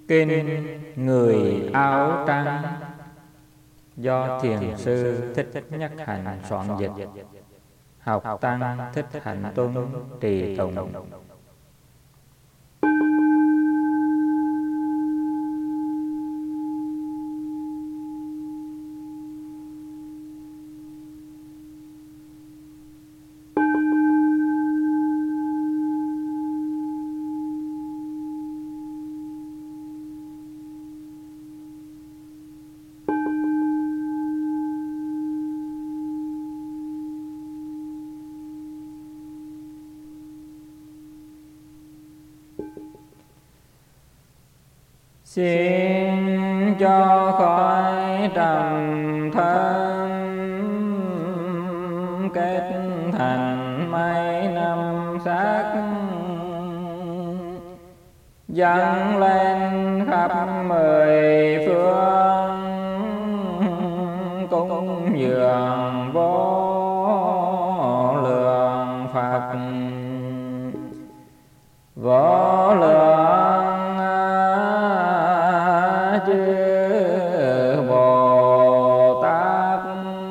Kinh Người Áo Trắng do Thiền sư Thích Nhất Hạnh soạn dịch, học tăng Thích Hạnh Tuân trì tụng. Xin cho khỏi trầm thân kết thành mấy năm sắc, dâng lên khắp mười phương, cúng dường vô lượng Phật, vô lượng chư Bồ Tát,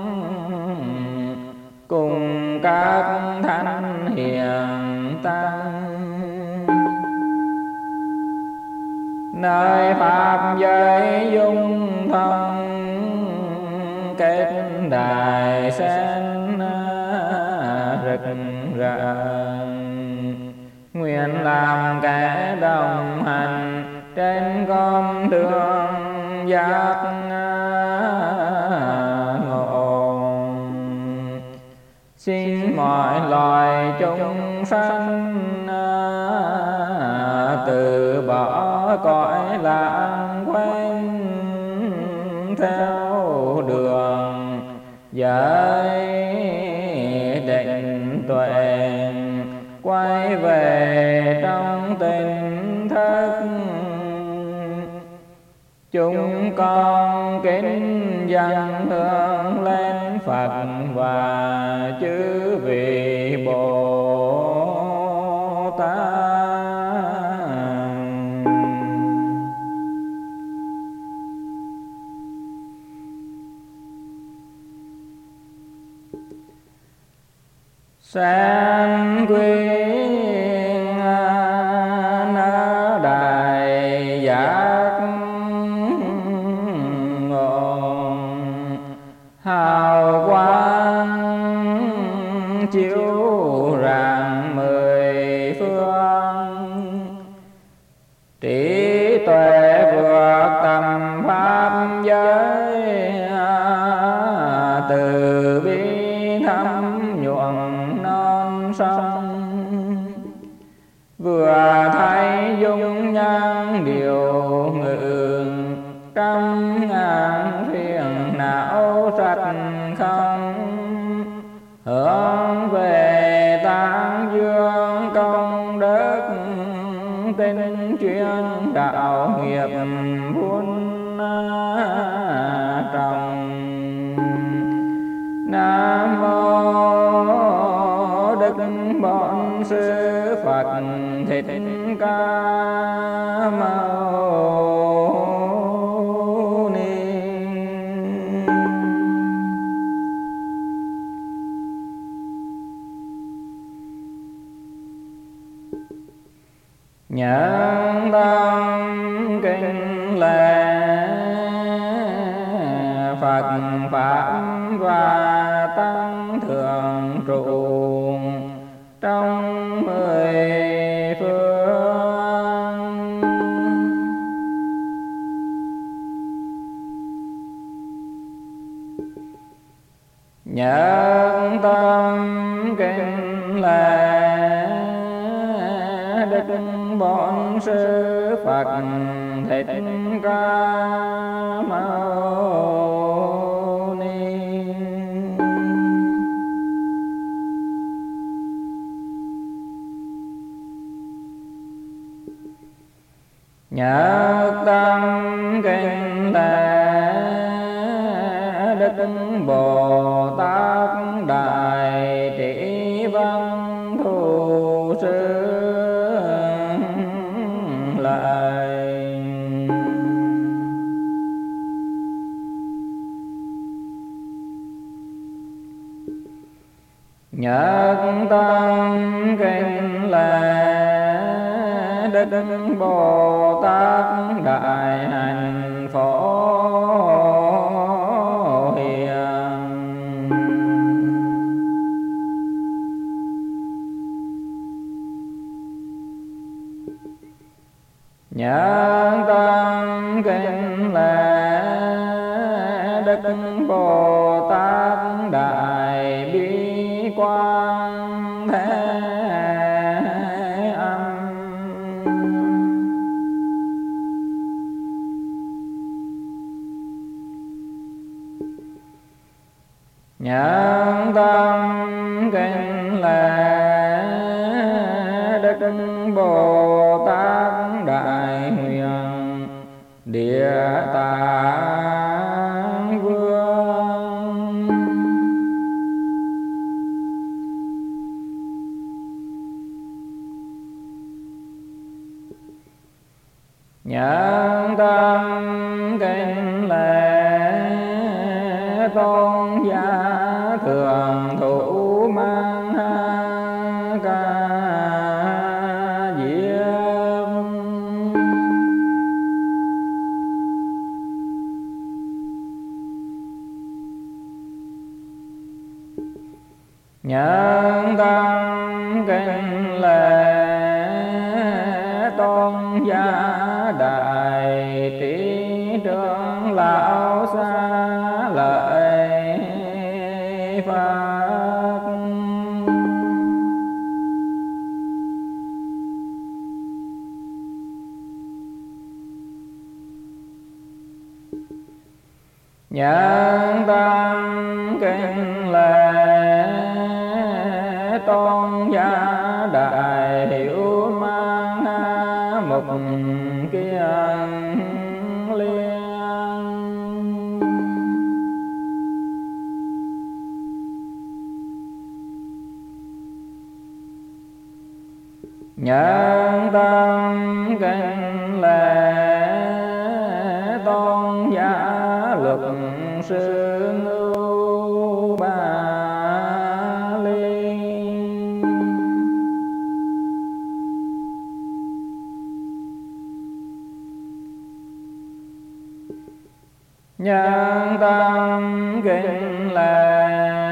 cùng các thánh hiền tăng, nơi pháp giới dung thân kết đài sen rực rỡ, nguyện làm kẻ đồng hành trên con đường giác ngộ. Xin mọi loài chúng sanh từ bỏ cõi lãng quên, theo đường giới định tuệ, quay về trong tỉnh thức. Chúng con kính dâng hương lên Phật và chư vị Bồ Tát. Sen quyên nở đại giác ngộ, hào quang chiếu rạng mười phương, trí tuệ vượt tầm pháp giới, từ bi thấm nhuận non sông. Vừa thấy dung nhan điều ngự, trăm ngàn phiền não sạch không, hướng về tán dương công đức, tinh chuyên đạo nghiệp vun trồng. Nam mô Đức Bổn Sư Phật Thích Ca Mâu Ni. Nhẫn tâm kính lễ Phật pháp và tăng thường trụ trong mười phương. Nhẫn tâm kính lễ Đức Bổn Sư Phật Thích Ca Mâu Ni. Nhất tâm kính lễ Đức Bồ Tát Đại Trí Văn Thù Sư lại. lễ Đức Bồ Tát Đại Hạnh Phổ Hiền. Nhân tâm kính lễ Đức Bồ Tát Đại Bi Quang Thế Âm. Nhân tâm kính lễ Đức Bồ Tát Đại Huyền Địa Tạng Vương. Nhân tâm kính lễ Tôn giả Thường Thủ Mang Ca Diệm. Nhân tâm kính lễ Tôn giả Đại Trí Trưởng Lão Xá Lợi Phật. Nhân tâm kính lễ Tôn giả Đại Hiểu Mang Mục Kiền Liên. Nhân tâm kính lễ Tôn giả Luật Sư Ngưu Ba Liên. Nhân tâm kính lễ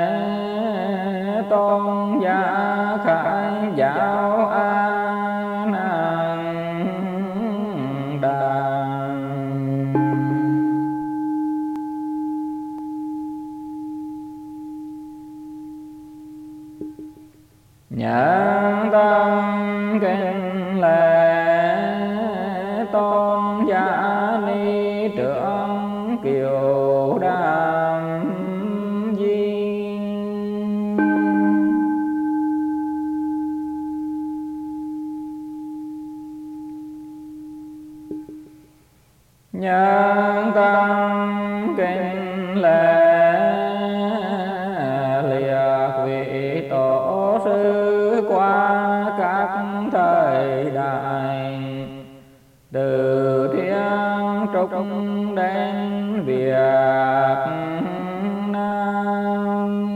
Tôn giả Khải Giáo A Nan Đà. Nhân tâm kính lễ Tôn giả Ni Trưởng Kiều Đàm Viên. Nhân tâm kính lễ Liệt Vị Tổ Sư qua các thời đại, từ Thiên Trúc đến Việt Nam.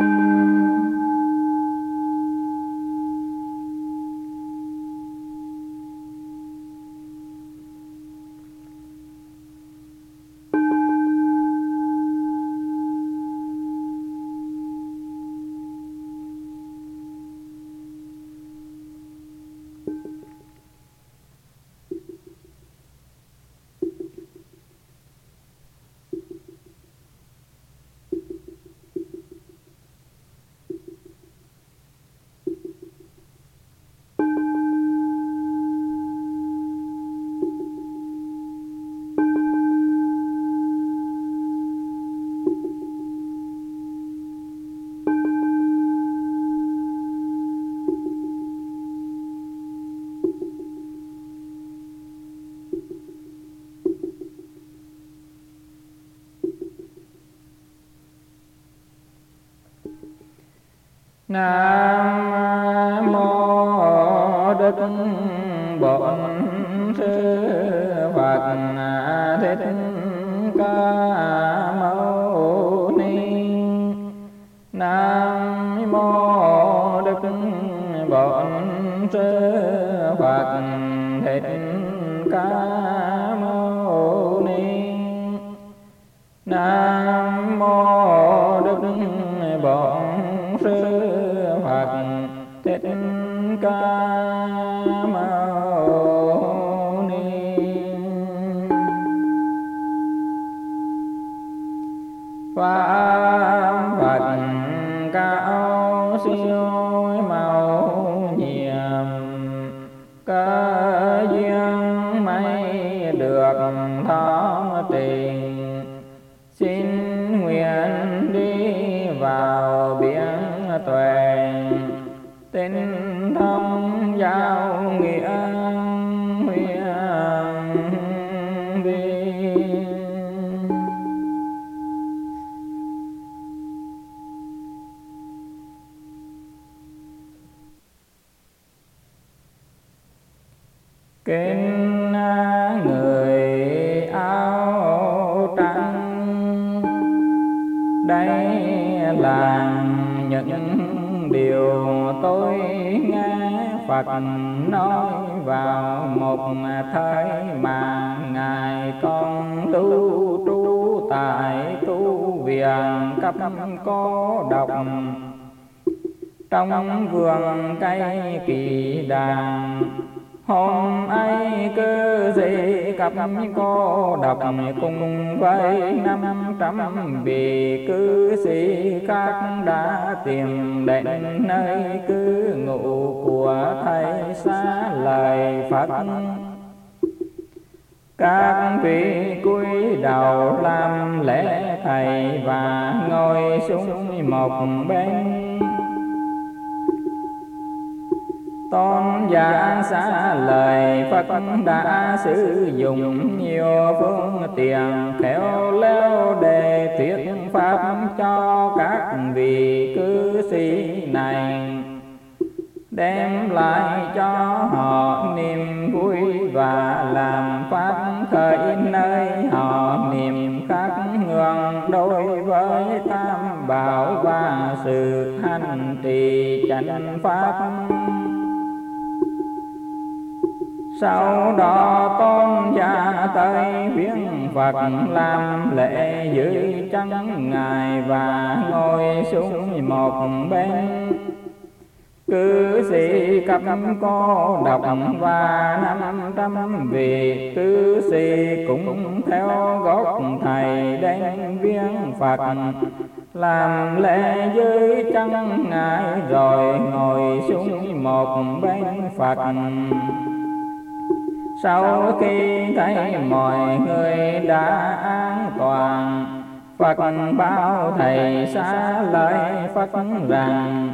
Nam mô Đức Bổn Sư Phật Thích Ca Mâu Ni. Nam mô Đức Bổn Sư sư Phật Thích Ca Mâu Ni. Nam mô Đức Bổn Sư Phật Thích Ca Mâu Ni. Pháp Phật cao siêu màu nhiệm, cơ duyên mấy được thọ trì. Xin nguyện đi vào biển tuệ, tinh thông giáo nghĩa huyền vi. Kính người áo trắng, đây là những điều tôi nghe Phật nói vào một thời mà Ngài con lưu trú tại tu viện Cấp Cô Độc, trong vườn cây Kỳ Đàn. Hôm ấy cư sĩ Cấp Cô Độc cùng với 500 vị cư sĩ khác đã tìm đến nơi cư ngụ của Thầy Xá Lợi Phật. Các vị cúi đầu làm lễ Thầy và ngồi xuống một bên. Tôn giả Xá Lợi Phật đã sử dụng nhiều phương tiện khéo léo để thuyết pháp cho các vị cư sĩ này, đem lại cho họ niềm vui và làm pháp khởi nơi họ niềm khắc ngưỡng đối với Tam Bảo và sự hành trì chánh pháp. Sau đó tôn giả tới viếng Phật làm lễ dưới chân Ngài và ngồi xuống một bên. Cư sĩ Cấp Cô Độc và 500 vị cư sĩ cũng theo gót Thầy đến viếng Phật làm lễ dưới chân Ngài rồi ngồi xuống một bên Phật. Sau khi thấy mọi người đã an toàn, Phật bảo Thầy Xá Lợi Phật rằng: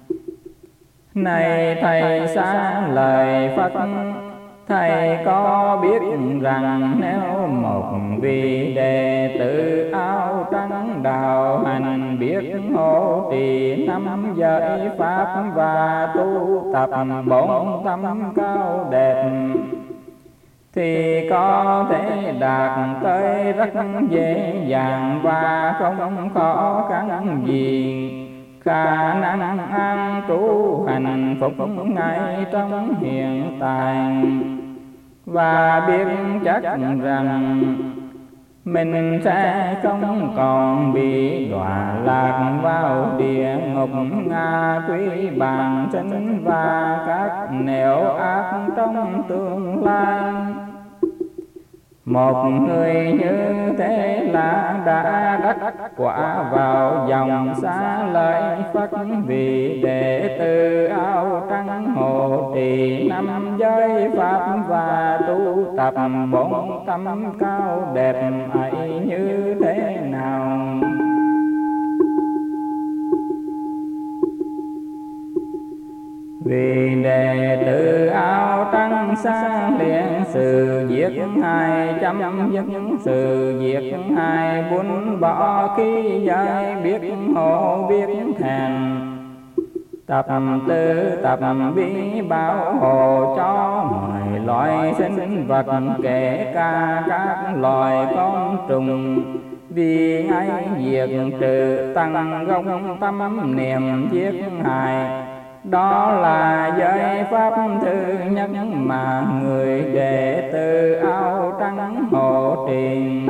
Này Thầy Xá Lợi Phật, Thầy có biết rằng nếu một vị đệ tử áo trắng đạo hành biết hộ trì 5 giới pháp và tu tập 4 tâm cao đẹp, thì có thể đạt tới rất dễ dàng và không khó khăn gì, khả năng an trú hạnh phúc ngay trong hiện tại, và biết chắc rằng mình sẽ không còn bị đọa lạc vào địa ngục ngạ quỷ bản sinh và các nẻo ác trong tương lai. Một người như thế là đã đắc quả vào dòng Xá Lợi Phật, vì đệ tử áo trắng hộ trì 5 giới pháp và tu tập 4 tâm cao đẹp ấy như thế nào. Vì đệ tử áo trắng sáng liền sự giết hại, chấm dứt sự giết hại, buông bỏ khi giới biết hộ biết thẹn, tập tư tập bi bảo hộ cho mọi loài sinh vật, kể cả các loài côn trùng. Vì ngay diệt trừ tăng gốc tâm niệm giết hại, Đó là giới pháp thứ nhất mà người đệ tử áo trắng hộ trì.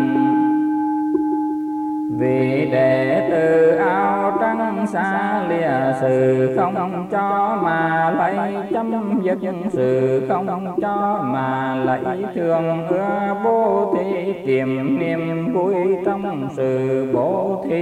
Vì đệ tử áo trắng xa lìa sự không cho mà lấy, chấm dứt sự không cho mà lấy, thường ưa bố thí tìm niềm vui trong sự bố thí.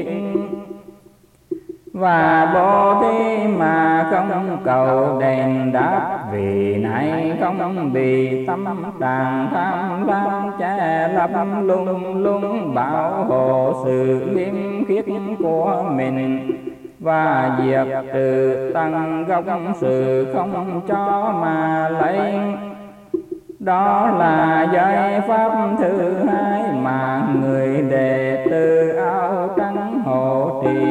Và bố thí mà không cầu đền đáp, vì này không bị tâm trạng tham lam che lấp, luôn luôn bảo hộ sự liêm khiết của mình và diệt trừ tăng gốc sự không cho mà lấy. Đó là giới pháp thứ hai mà người đệ tử áo trắng hộ trì.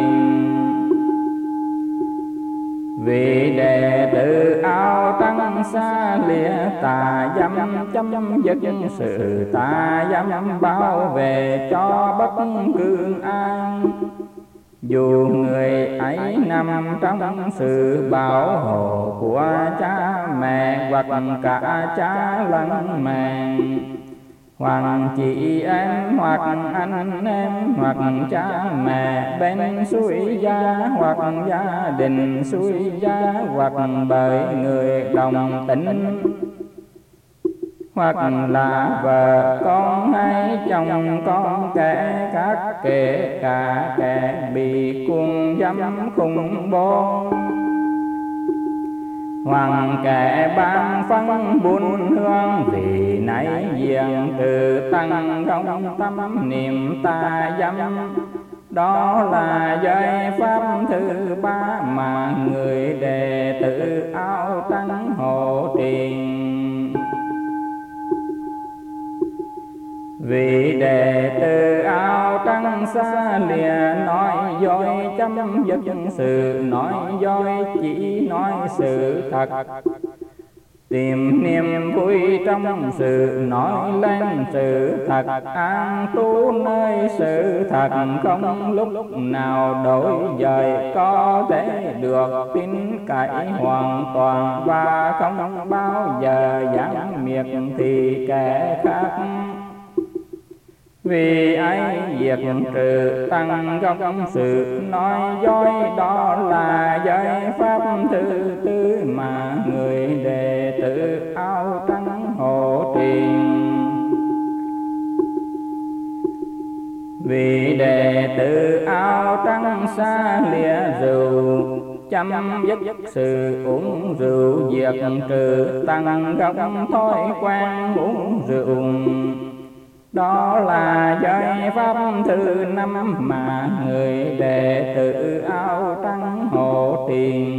Vì đệ tử áo trắng xa lìa tà dâm, chấm dứt sự tà dâm, bảo vệ cho bất cứ ai. Dù người ấy nằm trong sự bảo hộ của cha mẹ hoặc cả cha lẫn mẹ, hoặc chị em hoặc anh em hoặc cha mẹ bên suy gia, hoặc gia đình suy gia, hoặc bởi người đồng tính, hoặc là vợ con hay chồng con, kẻ khác, kể cả kẻ bị cuồng dâm khủng bố, hoặc kẻ ban phân buôn hương. Vì nãy diện từ tăng không tâm niệm tà dâm. Đó là giới pháp thứ ba mà người đệ tử áo trắng hộ trì. Vì đệ tử áo trắng xa lìa nói dối, chấm dứt sự nói dối, chỉ nói sự thật, tìm niềm vui trong sự nói lên sự thật, an trú nơi sự thật, không lúc nào đổi dời, có thể được tin cậy hoàn toàn và không bao giờ giảm miệt thì kẻ khác. Vì ấy diệt trừ tăng gốc sự nói dối. Đó là giới pháp thứ tư mà người đệ tử áo trắng hộ trì. Vì đệ tử áo trắng xa lìa rượu, chấm dứt sự uống rượu, diệt trừ tăng gốc thói quen uống rượu. Đó là giới pháp thứ năm mà người đệ tử áo trắng hộ trì.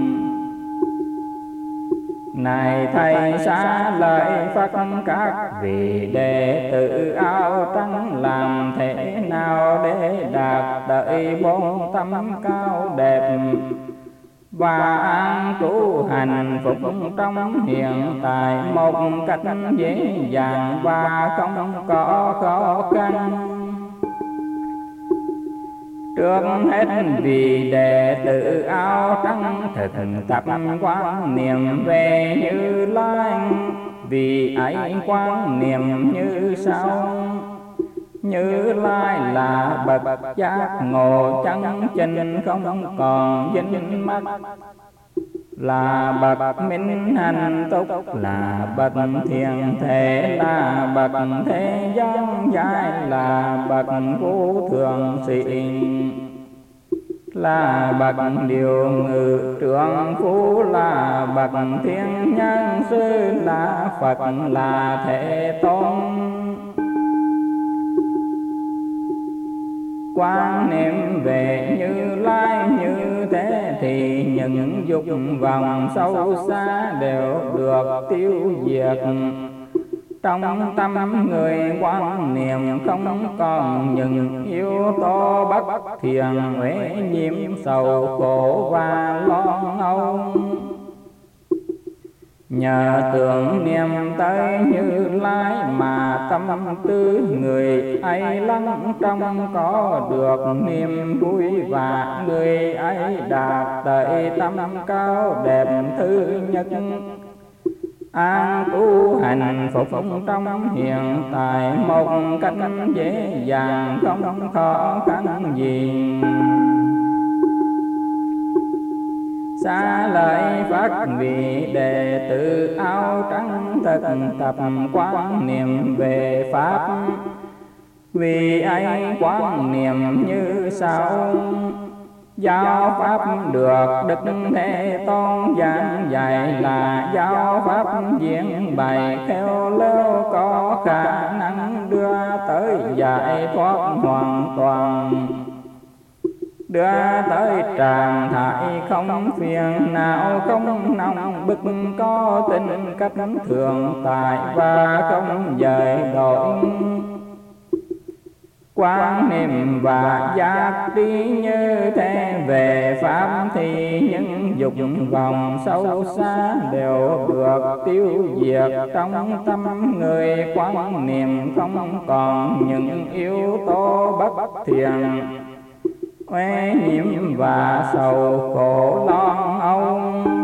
Này thầy xá lợi Phật các vị đệ tử áo trắng, làm thế nào để đạt tới bốn tâm cao đẹp và an trú hạnh phúc trong hiện tại một cách dễ dàng và không có khó khăn? Trước hết vì đệ tử áo trắng thực tập quan niệm về Như Lai. Vì ấy quan niệm như sau: Như Lai là bậc giác ngộ chân chính, không còn dính mắc, là bậc minh hạnh túc, là bậc thiện thể, là bậc thế gian giải, là bậc vô thượng sĩ, là bậc điều ngự trưởng phú, là bậc thiên nhân sư, là Phật, là Thế Tôn. Quan niệm về Như Lai như thế thì những dục vọng sâu xa đều được tiêu diệt. Trong tâm người quan niệm không còn những yếu tố bất thiện, uế nhiễm, sầu khổ và lo âu. Nhờ tưởng niệm tới Như Lai mà tâm tư người ấy lắng trong có được niềm vui, và người ấy đạt tới tâm cao đẹp thứ nhất. An tu hạnh phúc trong hiện tại một cách dễ dàng, không khó khăn gì. Xá lợi Phất vị đệ tử áo trắng thực tập quán niệm về Pháp. Vì ấy quán niệm như sau: giáo Pháp được Đức Thế Tôn giảng dạy là giáo Pháp diễn bày khéo léo, có khả năng đưa tới giải thoát hoàn toàn, đưa tới trạng thái không phiền não, không nóng bức, có tính cách thường tại và không dời đổi. Quán niệm và giác trí như thế về Pháp, thì những dục vọng sâu xa đều được tiêu diệt trong tâm người. Quán niệm không còn những yếu tố bất thiện, uế nhiễm và sầu khổ lo âu.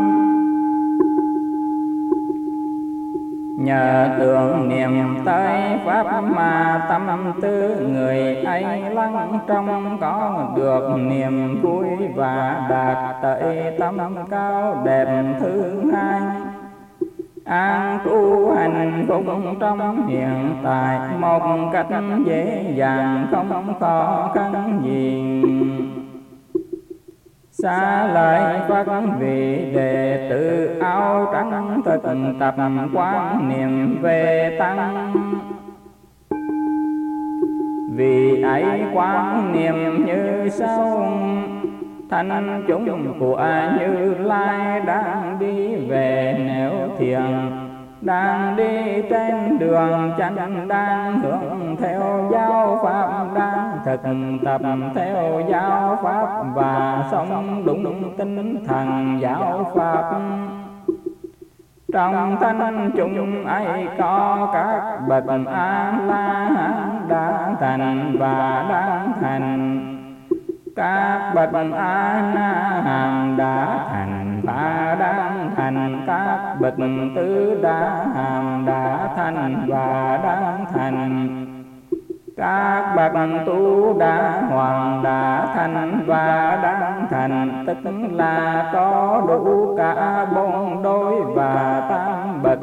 Nhờ tưởng niệm tới Pháp mà tâm tư người ấy lắng trong có được niềm vui, và đạt tới tâm cao đẹp thứ hai. An tu hạnh phúc trong hiện tại một cách dễ dàng, không khó khăn gì. Xá lợi Phất vị đệ tử áo trắng thực tập quán niệm về Tăng. Vì ấy quán niệm như sau: thanh chúng của Như Lai đang đi về nẻo thiền, đang đi trên đường chánh, đang hướng theo giáo Pháp, đang thực tập theo giáo Pháp và sống đúng tinh thần giáo Pháp. Trong thanh chúng ấy có các bậc A-la-hán đã thành và đang thành, các bậc A-na-hàm đã thành và đang thành, các bậc tứ đa hàm đã thành và đang thành, các bậc tu đa hoàng đã thành và đang thành, tức là có đủ cả bốn đôi và tam bậc.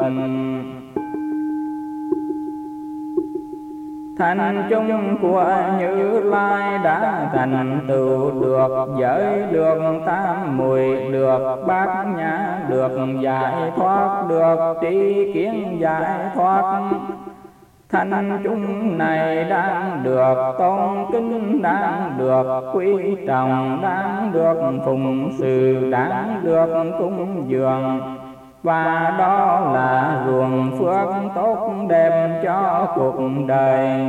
Thanh chung của Như Lai đã thành tựu được giới, được tam muội, được bát nhã, được giải thoát, được tri kiến giải thoát. Thanh chúng này đang được tôn kính, đang được quý trọng, đang được phụng sự, đang được cúng dường, và đó là ruộng phước tốt đẹp cho cuộc đời.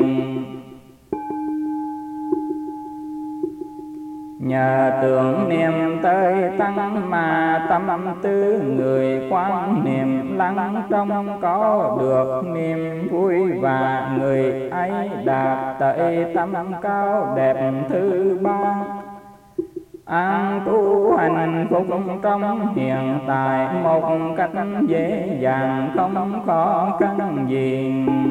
Nhờ tưởng niệm tới Tăng mà tâm tư người quán niệm lắng trong có được niềm vui, và người ấy đạt tới tâm cao đẹp thứ ba. An tu hạnh phúc trong hiện tại một cách dễ dàng, không khó khăn gì.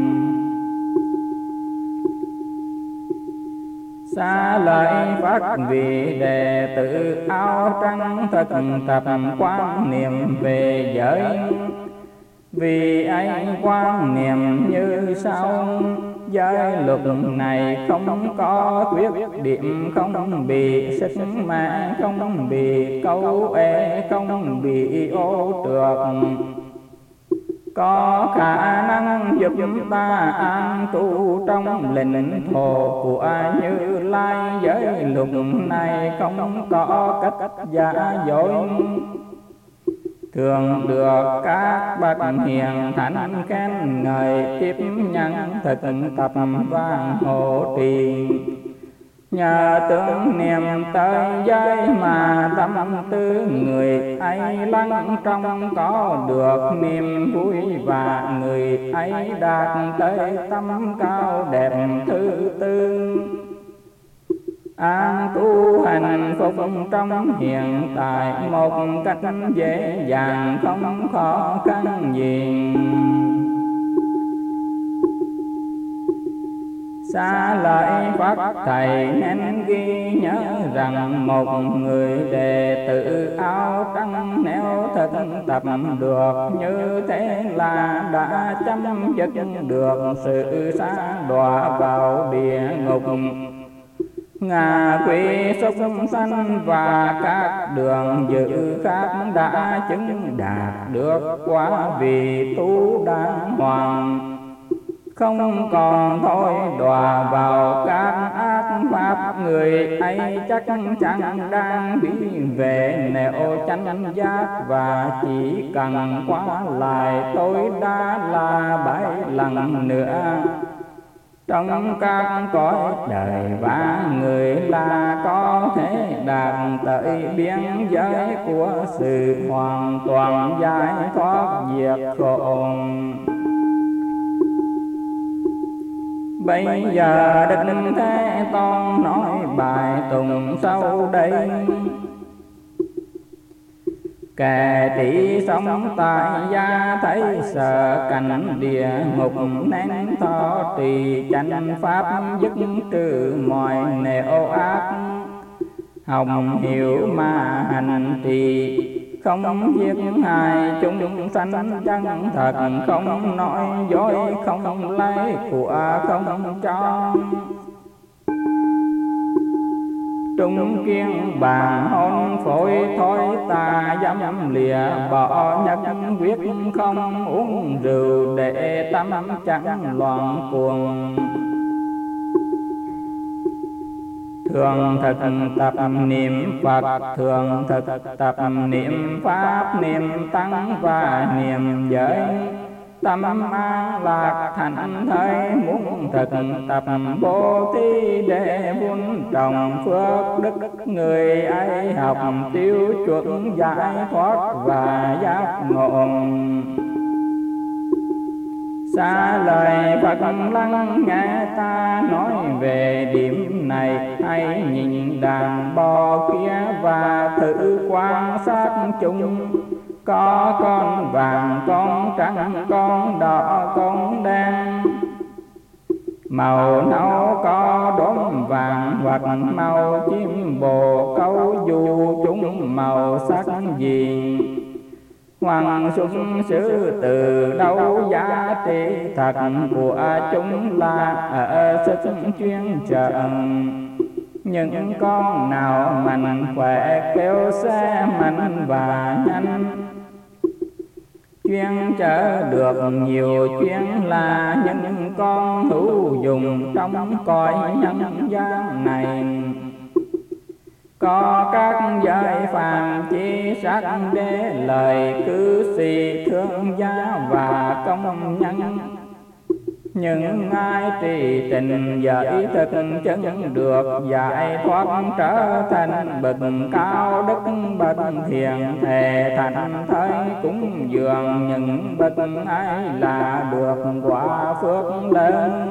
Xá lợi Phất vị đệ tử áo trắng thực tập quán niệm về giới. Vì ấy quán niệm như sau: giới luật này không có khuyết điểm, không bị xích mã, không bị câu ế, không bị ô trượt, có khả năng giúp ta an tu trong lĩnh thổ của Như Lai. Giới luật này không có cách giả dối, thường được các bậc hiền thánh khen ngợi, tiếp nhận thực tập và hộ trì. Nhờ tưởng niệm tới giới mà tâm tư người ấy lắng trong có được niềm vui, và người ấy đạt tới tâm cao đẹp thứ tư. An tu hạnh phúc trong hiện tại một cách dễ dàng, không khó khăn gì. Xa lại Phật Thầy nên ghi nhớ rằng một người đệ tử áo trắng nếu thực tập được như thế là đã chấm dứt được sự sa đọa vào địa ngục, ngạ quỷ súc sanh và các đường dữ khác đã chứng đạt được quả vị tu đà hoàng, không còn thôi đọa vào các ác pháp. Người ấy chắc chắn đang đi về nẻo chánh giác, và chỉ cần qua lại tối đa là 7 lần nữa trong các cõi đời, và người là có thể đạt tới biên giới của sự hoàn toàn giải thoát diệt khổ. Bây giờ Đức Thế Tôn nói bài tùng sau đây: kẻ tỷ sống tại gia thấy sợ cảnh địa ngục, nên thọ trì chánh pháp dứt trừ mọi nẻo ác. Hồng hiểu mà hành trì, không giết hại chúng sanh chân thật, không nói dối, không lấy của không cho. Trung kiên bàn hôn phối thối tà dâm lìa, bỏ nhất quyết không uống rượu để tâm chẳng loạn cuồng. Thường thực tập niệm Phật, thường thực tập niệm Pháp, niệm Tăng và niệm giới. Tâm an lạc thành thơi, muốn thực tập bố thí để vun trồng phước đức. Người ấy học tiêu chuẩn giải thoát và giác ngộ. Xa lời Phật lắng nghe ta nói về điểm này, hãy nhìn đàn bò kia và thử quan sát chúng. Có con vàng, con trắng, con đỏ, con đen, màu nâu có đốm vàng hoặc màu chim bồ câu, dù chúng màu sắc gì. Hoàng sung sư từ đâu, giá trị thật của chúng là ở sức chuyên trận. Những con nào mạnh khỏe kêu xe mạnh và nhanh, chuyên chở được nhiều chuyên là những con thú dùng trong cõi nhân gian này. Có các giới phàm chi sắc để lời cư sĩ thương gia và công nhân. Những ai trì tình giới thực chứng được giải thoát, trở thành bậc cao đức bậc thiện, thề thành thơi cúng dường những bậc ấy là được quả phước lớn.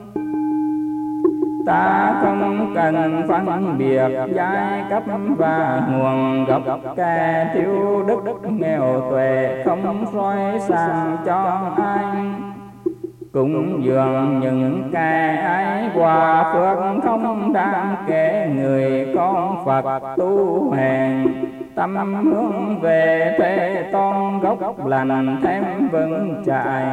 Ta không cần phân biệt giai cấp và nguồn gốc, kẻ thiếu đức nghèo tuệ không soi sang cho ai. Cúng dường những kẻ ấy quả phước không đáng kể. Người con Phật tu hèn tâm hướng về Thế Tôn, gốc lành thêm vững chãi.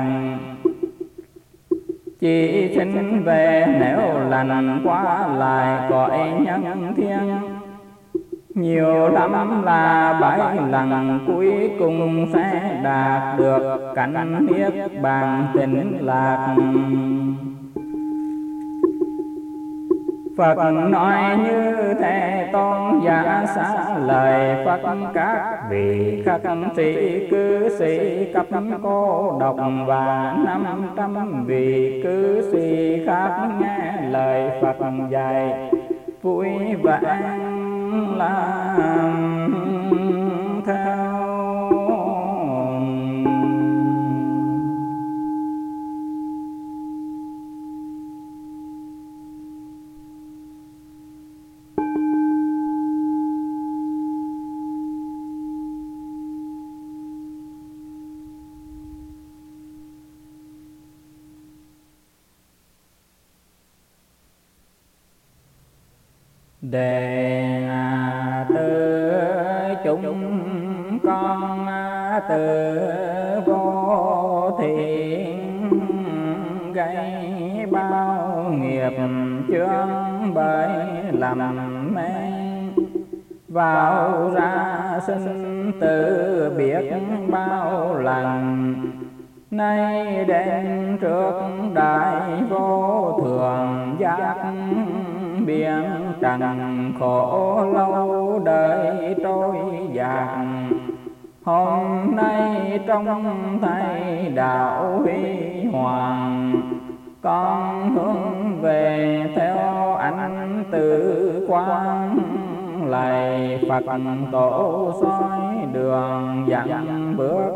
Chỉ xin về nếu lành quá lại cõi nhân thiên, nhiều lắm là 7 lần cuối cùng sẽ đạt được cảnh niết bàn tịnh lạc. Phật nói như Thế Tôn giả xá lời Phật, các vị khất sĩ cư sĩ cấp cô độc và 500 vị cư sĩ khác nghe lời Phật dạy. vui vãng làm theo. Đệ tử chúng con từ vô thiện gây bao nghiệp chướng bởi lầm mê, vào ra sinh tử biết bao lần. Nay đến trước đại vô thường giác, biển trần khổ lâu đời trôi dạt. Hôm nay trong thay đạo huy hoàng, con hướng về theo ánh tự quang. Lạy Phật tổ soi đường dẫn bước,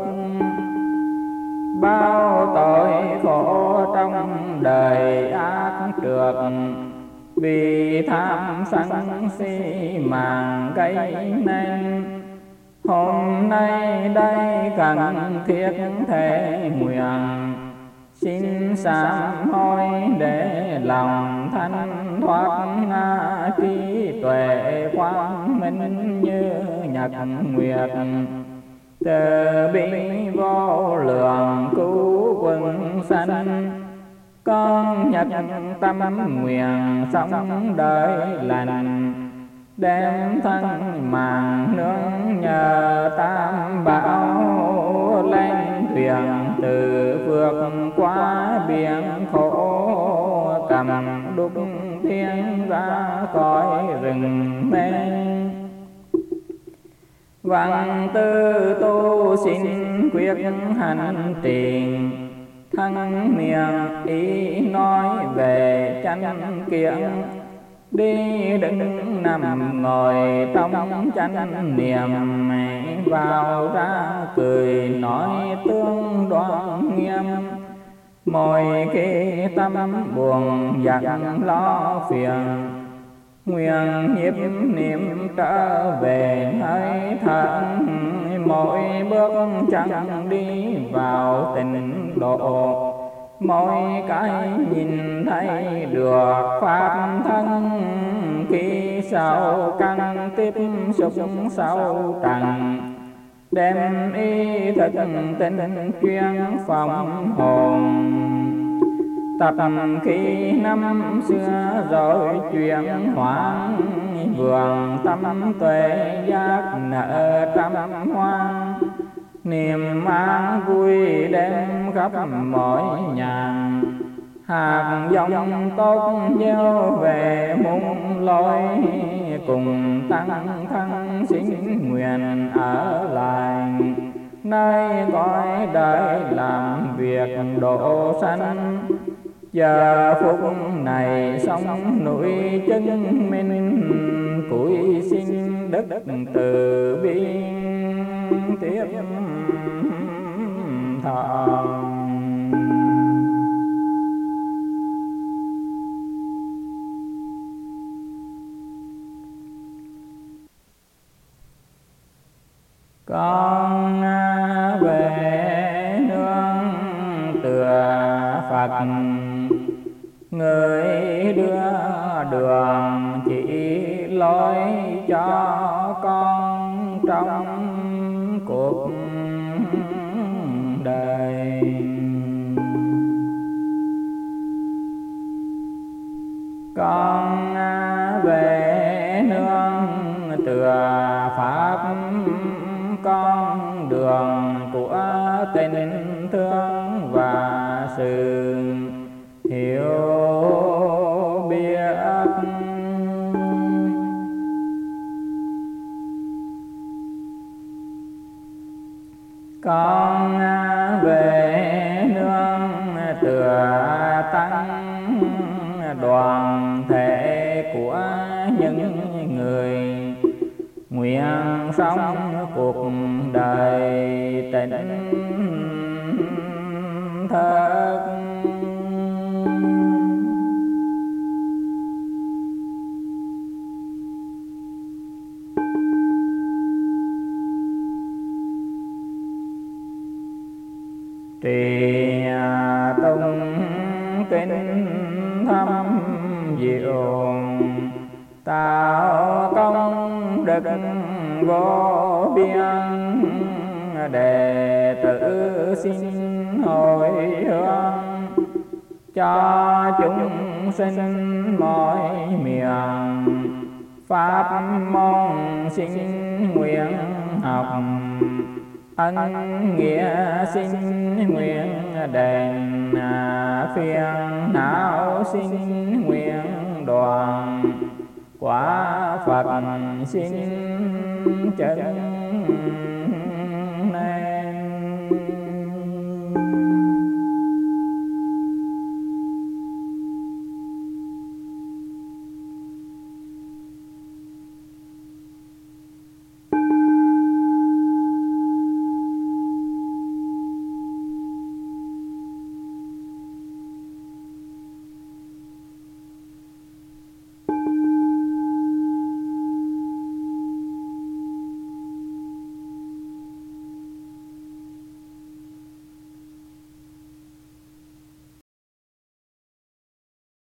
bao tội khổ trong đời ác trượt. Vì tham sân si màng gây nên, hôm nay đây cần thiết thể nguyện. Xin sám hối để lòng thanh thoát, trí tuệ quang minh như nhật nguyệt. Từ bi vô lượng cứu quần sanh, con nhật tâm nguyện sống đời lành. Đem thân mạng nương nhờ tam bảo, lên thuyền từ vượt qua biển khổ. Cầm đúc thiên ra cõi rừng mênh, văn tư tu xin quyết hành trì. Thân miệng ý nói về chánh kiến, đi đứng nằm ngồi trong chánh niệm. Vào ra cười nói tương đoan nghiêm, mỗi khi tâm buồn giận lo phiền. Nguyện nhiếp niệm trở về hơi thở, mỗi bước chân đi vào tịnh độ. Mỗi cái nhìn thấy được pháp thân, khi sau căn tiếp xúc sâu trần. Đem ý thực tinh chuyên phòng hồn, tập khi năm xưa rồi chuyển hoang. Vườn tâm tuệ giác nợ trăm hoa, niềm an vui đem khắp mọi nhà. Hạt giống tốt gieo về muôn lối, cùng tăng thân xin nguyện ở lại. Nơi cõi đời làm việc độ sanh, giờ phút này sống núi chứng minh. Cúi xin đức từ bi tiếp thọ. Con về nương tựa Phật, người đưa đường chỉ lối cho con trong cuộc đời. Con về nương tựa Pháp, con đường của tình thương và sự hiểu biết. Con về nương tựa tăng đoàn thể của những người nguyện sống cuộc đời tịnh thất. Trì tụng kinh thâm diệu, tạo công đức vô biên, đệ tử xin hồi hướng cho chúng sinh mọi miền, pháp môn xin nguyện học, ân nghĩa xin nguyện đền, phiền não xin nguyện đoạn, quả Phật xin chứng nên.